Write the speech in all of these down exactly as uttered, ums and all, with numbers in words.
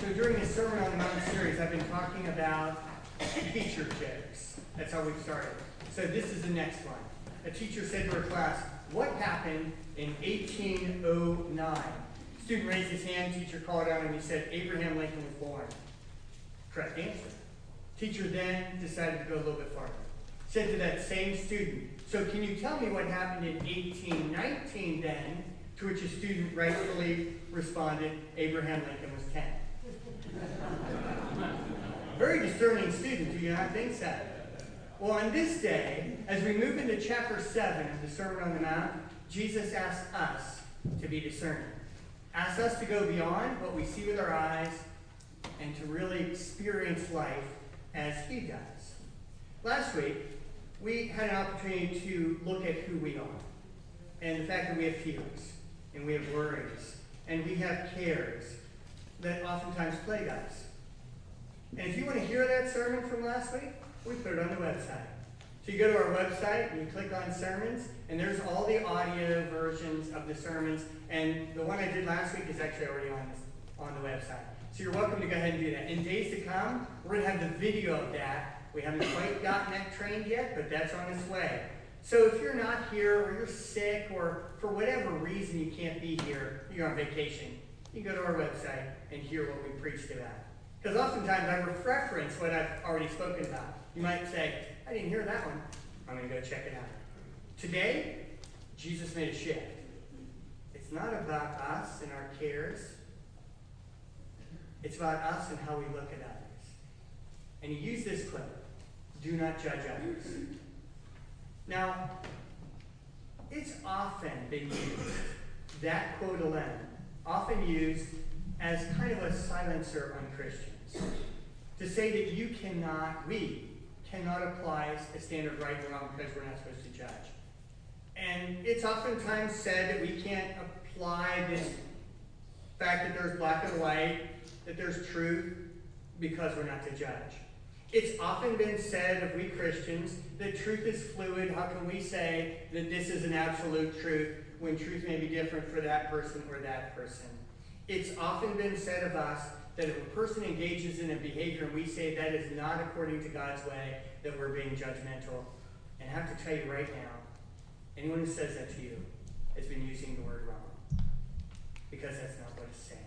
So during this Sermon on the Mount series, I've been talking about teacher jokes. That's how we've started. So this is the next one. A teacher said to her class, "What happened in eighteen oh nine?" Student raised his hand. Teacher called out and he said, "Abraham Lincoln was born." Correct answer. Teacher then decided to go a little bit farther. Said to that same student, "So can you tell me what happened in eighteen nineteen then?" To which a student rightfully responded, "Abraham Lincoln was ten." Very discerning student, do you not think so? Well, on this day, as we move into chapter seven of the Sermon on the Mount, Jesus asks us to be discerning. Asks us to go beyond what we see with our eyes and to really experience life as he does. Last week, we had an opportunity to look at who we are and the fact that we have fears and we have worries and we have cares that oftentimes plague us. And if you want to hear that sermon from last week, we put it on the website. So you go to our website and you click on sermons, and there's all the audio versions of the sermons. And the one I did last week is actually already on, this, on the website. So you're welcome to go ahead and do that. In days to come, we're going to have the video of that. We haven't quite gotten that trained yet, but that's on its way. So if you're not here, or you're sick, or for whatever reason you can't be here, you're on vacation, you can go to our website and hear what we preached about. Because oftentimes I reference what I've already spoken about. You might say, "I didn't hear that one. I'm going to go check it out." Today, Jesus made a shift. It's not about us and our cares. It's about us and how we look at others. And he used this clip, "Do not judge others." Now, it's often been used, that quote alone, often used as kind of a silencer on Christians. To say that you cannot, we cannot apply a standard right and wrong because we're not supposed to judge. And it's oftentimes said that we can't apply this fact that there's black and white, that there's truth, because we're not to judge. It's often been said of we Christians that truth is fluid. How can we say that this is an absolute truth when truth may be different for that person or that person? It's often been said of us that if a person engages in a behavior and we say that is not according to God's way, that we're being judgmental. And I have to tell you right now, anyone who says that to you has been using the word wrong. Because that's not what it's saying.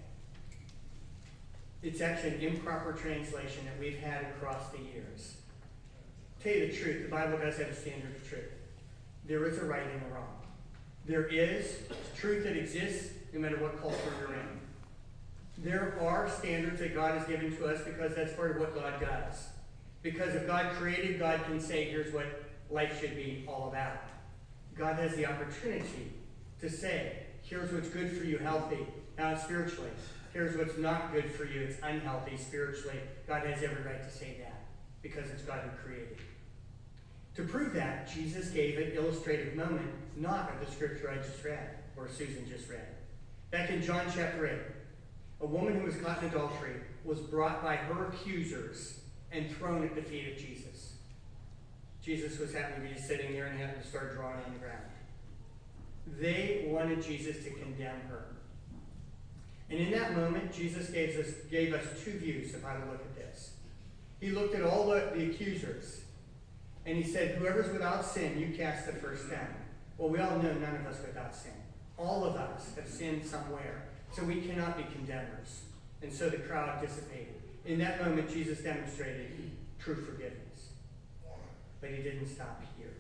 It's actually an improper translation that we've had across the years. To tell you the truth, the Bible does have a standard of truth. There is a right and a wrong. There is truth that exists no matter what culture you're in. There are standards that God has given to us because that's part of what God does. Because if God created, God can say, here's what life should be all about. God has the opportunity to say, here's what's good for you, healthy, now spiritually. Here's what's not good for you, it's unhealthy spiritually. God has every right to say that because it's God who created. To prove that, Jesus gave an illustrative moment, not of the scripture I just read, or Susan just read. Back in John chapter eight, a woman who was caught in adultery was brought by her accusers and thrown at the feet of Jesus. Jesus was happening to be sitting there and he happened to start drawing on the ground. They wanted Jesus to condemn her. And in that moment, Jesus gave us, gave us two views of how to look at this. He looked at all the, the accusers and he said, "Whoever's without sin, you cast the first stone." Well, we all know none of us without sin. All of us have sinned somewhere. So we cannot be condemners. And so the crowd dissipated. In that moment, Jesus demonstrated true forgiveness. But he didn't stop here.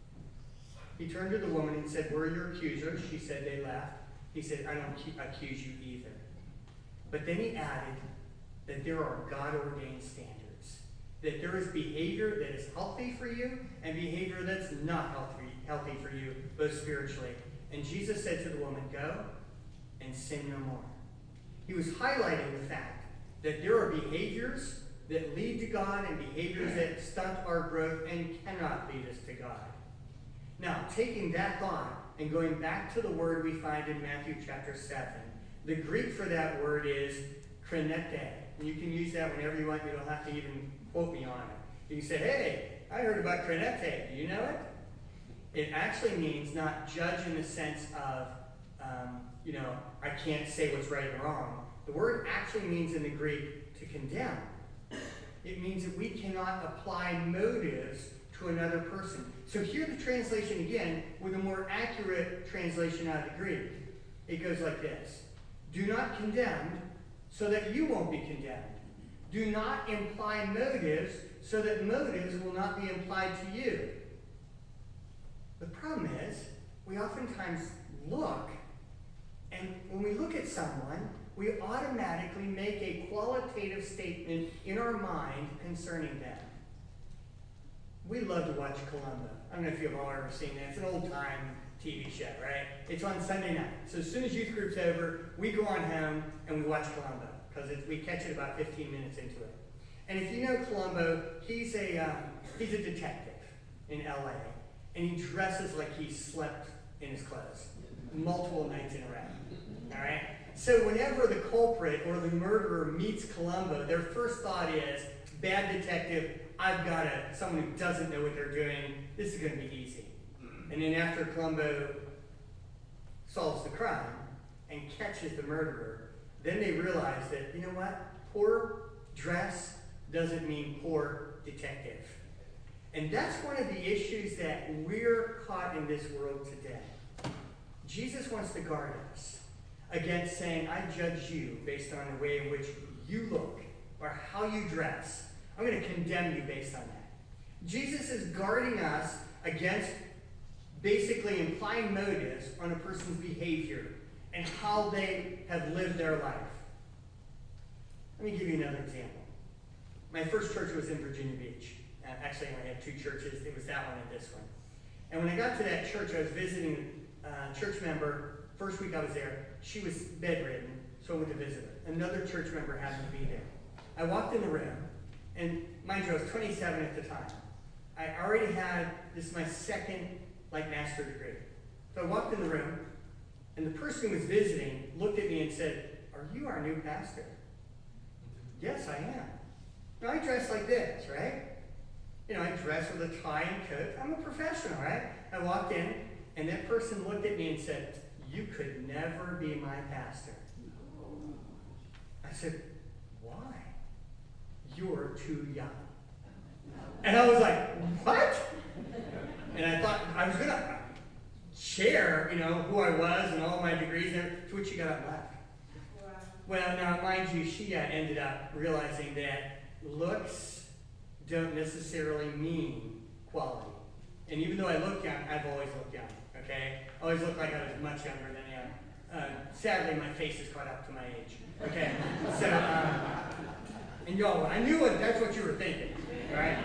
He turned to the woman and said, "Where are your accusers?" She said, "They left." He said, "I don't accuse you either." But then he added that there are God-ordained standards. That there is behavior that is healthy for you and behavior that's not healthy, healthy for you, both spiritually. And Jesus said to the woman, "Go and sin no more." He was highlighting the fact that there are behaviors that lead to God and behaviors that stunt our growth and cannot lead us to God. Now, taking that thought and going back to the word we find in Matthew chapter seven, the Greek for that word is krenete. And you can use that whenever you want. You don't have to even quote me on it. You can say, "Hey, I heard about krenete. Do you know it?" It actually means not judge in the sense of, um, you know, I can't say what's right and wrong, The word actually means in the Greek to condemn. It means that we cannot apply motives to another person. So hear the translation again with a more accurate translation out of the Greek. It goes like this. Do not condemn so that you won't be condemned. Do not imply motives so that motives will not be implied to you. The problem is, we oftentimes look, and when we look at someone, we automatically make a qualitative statement in our mind concerning them. We love to watch Columbo. I don't know if you've all ever seen that. It's an old-time T V show, right? It's on Sunday night. So as soon as youth group's over, we go on home and we watch Columbo because we catch it about fifteen minutes into it. And if you know Columbo, he's a um, he's a detective in L A, and he dresses like he slept in his clothes multiple nights in a row. All right. So whenever the culprit or the murderer meets Columbo, their first thought is, bad detective, I've got a, someone who doesn't know what they're doing. This is going to be easy. And then after Columbo solves the crime and catches the murderer, then they realize that, you know what? Poor dress doesn't mean poor detective. And that's one of the issues that we're caught in this world today. Jesus wants to guard us against saying, I judge you based on the way in which you look or how you dress. I'm going to condemn you based on that. Jesus is guarding us against basically implying motives on a person's behavior and how they have lived their life. Let me give you another example. My first church was in Virginia Beach. Uh, actually, I only had two churches. It was that one and this one. And when I got to that church, I was visiting a church member. First week I was there, she was bedridden, so I went to visit her. Another church member happened to be there. I walked in the room, and mind you, I was twenty-seven at the time. I already had, this is my second like master degree. So I walked in the room, and the person who was visiting looked at me and said, are you our new pastor? Yes, I am. Now I dress like this, right? You know, I dress with a tie and coat. I'm a professional, right? I walked in, and that person looked at me and said, you could never be my pastor. I said, why? You're too young. And I was like, what? And I thought I was going to share, you know, who I was and all my degrees and everything, to which she got up and left. Wow. Well, now, mind you, she uh, ended up realizing that looks don't necessarily mean quality. And even though I look young, I've always looked young, okay? I always looked like I was much younger than I am. Uh, sadly, my face has caught up to my age, okay? So, um, and y'all, I knew what, that's what you were thinking, right?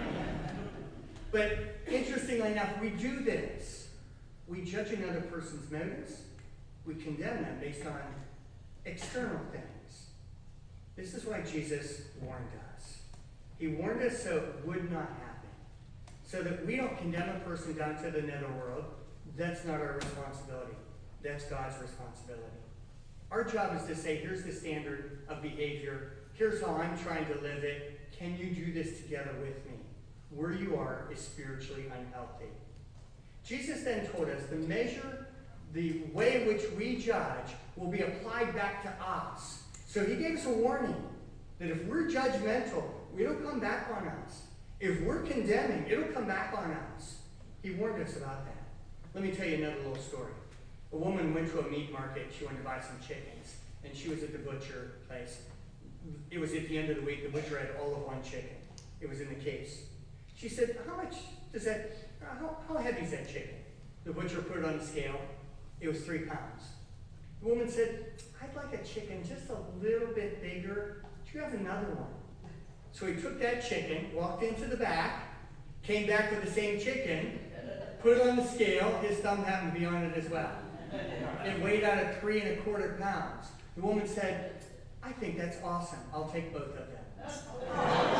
But interestingly enough, we do this. We judge another person's motives. We condemn them based on external things. This is why Jesus warned us. He warned us so it would not happen. So that we don't condemn a person down to the netherworld. That's not our responsibility. That's God's responsibility. Our job is to say, here's the standard of behavior. Here's how I'm trying to live it. Can you do this together with me? Where you are is spiritually unhealthy. Jesus then told us the measure, the way in which we judge will be applied back to us. So he gave us a warning that if we're judgmental, it'll come back on us. If we're condemning, it'll come back on us. He warned us about that. Let me tell you another little story. A woman went to a meat market. She wanted to buy some chickens, and she was at the butcher place. It was at the end of the week. The butcher had all of one chicken. It was in the case. She said, how much does that, how, how heavy is that chicken? The butcher put it on the scale. It was three pounds. The woman said, I'd like a chicken just a little bit bigger. Do you have another one? So he took that chicken, walked into the back, came back with the same chicken, put it on the scale. His thumb happened to be on it as well. It weighed out at three and a quarter pounds. The woman said, I think that's awesome. I'll take both of them.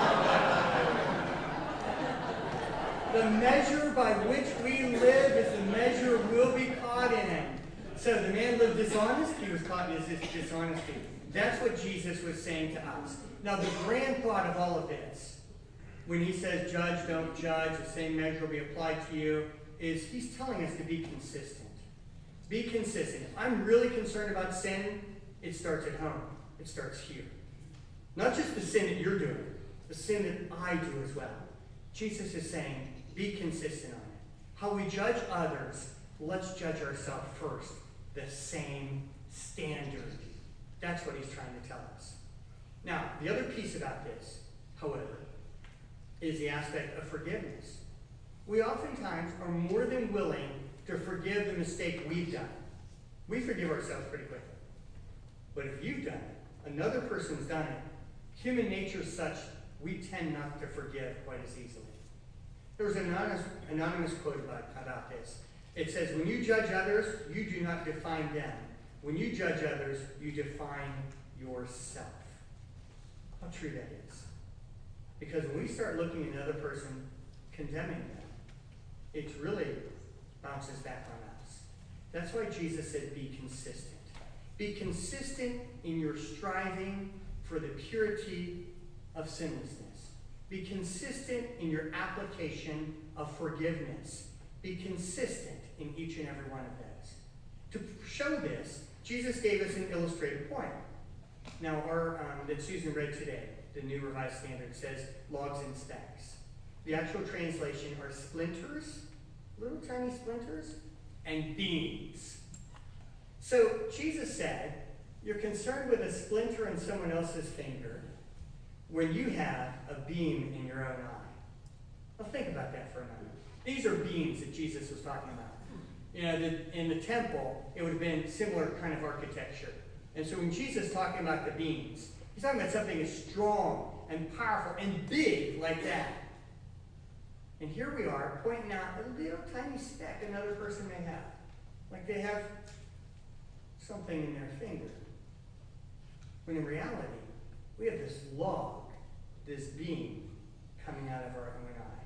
The measure by which we live is the measure we'll be caught in. So the man lived dishonest, he was caught in his dishonesty. That's what Jesus was saying to us. Now the grand thought of all of this, when he says judge, don't judge, the same measure will be applied to you, is he's telling us to be consistent. Be consistent. If I'm really concerned about sin, it starts at home. It starts here. Not just the sin that you're doing, the sin that I do as well. Jesus is saying, be consistent on it. How we judge others, let's judge ourselves first. The same standard. That's what he's trying to tell us. Now, the other piece about this, however, is the aspect of forgiveness. We oftentimes are more than willing to forgive the mistake we've done. We forgive ourselves pretty quickly. But if you've done it, another person's done it, human nature is such we tend not to forgive quite as easily. There was an anonymous, anonymous quote about, about this. It says, when you judge others, you do not define them. When you judge others, you define yourself. How true that is. Because when we start looking at another person, condemning them, it really bounces back on us. That's why Jesus said, be consistent. Be consistent in your striving for the purity of sinlessness. Be consistent in your application of forgiveness. Be consistent in each and every one of those. To show this, Jesus gave us an illustrated point. Now, our um, that Susan read today, the New Revised Standard, says logs and specks. The actual translation are splinters, little tiny splinters, and beams. So Jesus said, you're concerned with a splinter in someone else's finger when you have a beam in your own eye. Well, think about that for a moment. These are beams that Jesus was talking about. You know, the, in the temple, it would have been similar kind of architecture. And so when Jesus is talking about the beams, he's talking about something as strong and powerful and big like that. And here we are pointing out a little tiny speck another person may have. Like they have something in their finger. When in reality, we have this log, this beam coming out of our own eye.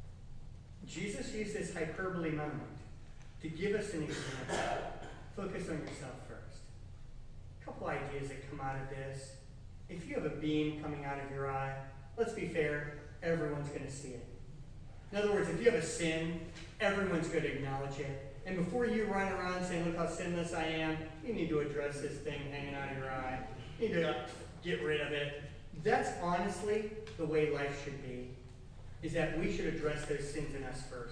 Jesus used this hyperbole moment to give us an example. Focus on yourself first. A couple ideas that come out of this. If you have a beam coming out of your eye, let's be fair, everyone's going to see it. In other words, if you have a sin, everyone's going to acknowledge it. And before you run around saying, look how sinless I am, you need to address this thing hanging out of your eye. You need to get rid of it. That's honestly the way life should be, is that we should address those sins in us first.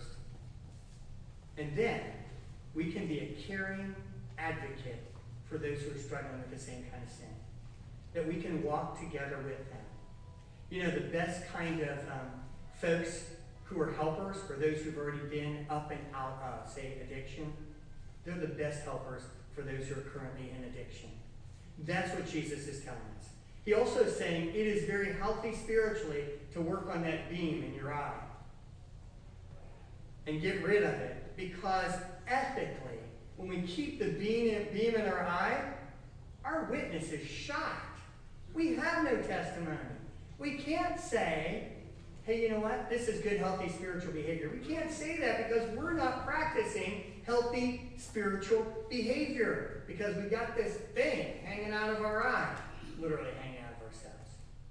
And then we can be a caring advocate for those who are struggling with the same kind of sin. That we can walk together with them. You know, the best kind of um, folks who are helpers for those who've already been up and out of, say, addiction, they're the best helpers for those who are currently in addiction. That's what Jesus is telling us. He also is saying it is very healthy spiritually to work on that beam in your eye and get rid of it, because ethically, when we keep the beam, beam in our eye, our witness is shot. We have no testimony. We can't say, hey, you know what? This is good, healthy spiritual behavior. We can't say that because we're not practicing healthy spiritual behavior, because we got this thing hanging out of our eye, literally hanging out of ourselves.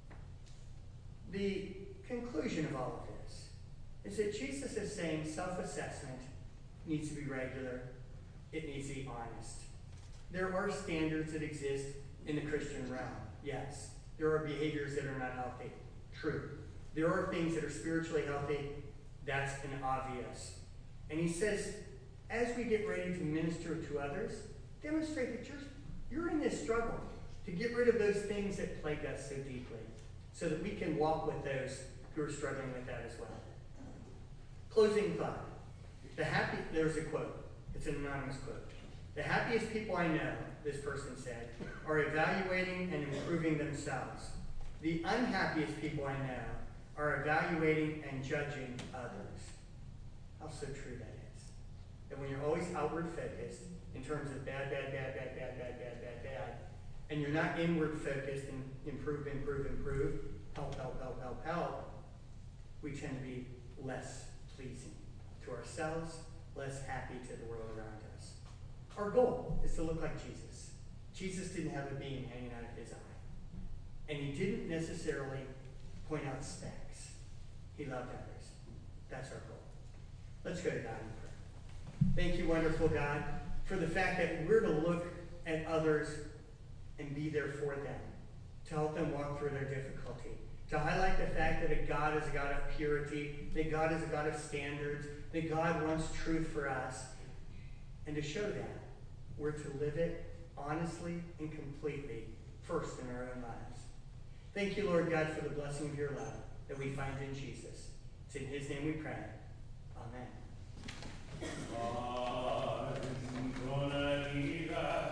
The conclusion of all of this is that Jesus is saying self-assessment needs to be regular. It needs to be honest. There are standards that exist in the Christian realm. Yes. There are behaviors that are not healthy. True. There are things that are spiritually healthy. That's an obvious. And he says, as we get ready to minister to others, demonstrate that you're, you're in this struggle to get rid of those things that plague us so deeply, so that we can walk with those who are struggling with that as well. Closing thought. The happy, there's a quote. It's an anonymous quote. The happiest people I know, this person said, are evaluating and improving themselves. The unhappiest people I know are evaluating and judging others. How so true that is. That when you're always outward focused in terms of bad, bad, bad, bad, bad, bad, bad, bad, bad, and you're not inward focused and improve, improve, improve, help, help, help, help, help, we tend to be less pleasing to ourselves, less happy to the world around us. Our goal is to look like Jesus. Jesus didn't have a beam hanging out of his eye. And he didn't necessarily point out specks. He loved others. That's our goal. Let's go to God in prayer. Thank you, wonderful God, for the fact that we're to look at others and be there for them. to help them walk through their difficulty, to highlight the fact that a God is a God of purity, that God is a God of standards, that God wants truth for us, and to show that we're to live it honestly and completely, first in our own lives. Thank you, Lord God, for the blessing of your love that we find in Jesus. It's in his name we pray. Amen. I'm gonna